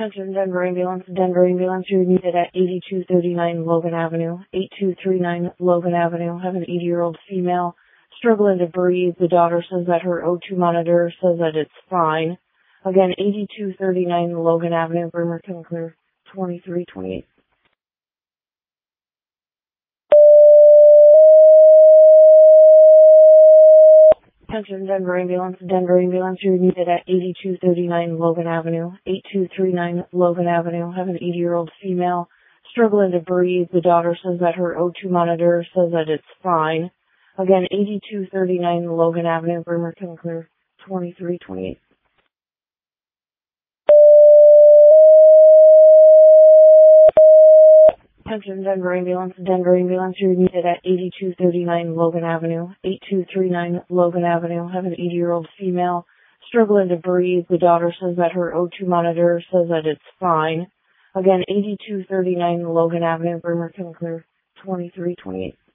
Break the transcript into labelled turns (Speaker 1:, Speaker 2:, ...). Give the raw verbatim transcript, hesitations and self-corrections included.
Speaker 1: Attention Denver Ambulance. Denver Ambulance, you're needed at eighty-two thirty-nine Logan Avenue. eighty-two thirty-nine Logan Avenue. Have an eighty-year-old female struggling to breathe. The daughter says that her O two monitor says that it's fine. Again, eighty-two thirty-nine Logan Avenue, Bremerton Clear, twenty-three twenty-eight. Attention Denver Ambulance. Denver Ambulance, you're needed at eighty-two thirty-nine Logan Avenue. eighty-two thirty-nine Logan Avenue. Have an eighty-year-old female struggling to breathe. The daughter says that her O two monitor says that it's fine. Again, eighty-two thirty-nine Logan Avenue, Bremerton Clear, twenty-three twenty-eight. Attention Denver Ambulance. Denver Ambulance, you're needed at eighty-two thirty-nine Logan Avenue. eighty-two thirty-nine Logan Avenue. Have an eighty-year-old female struggling to breathe. The daughter says that her O two monitor says that it's fine. Again, eighty-two thirty-nine Logan Avenue, Bremerton Clear, twenty-three twenty-eight.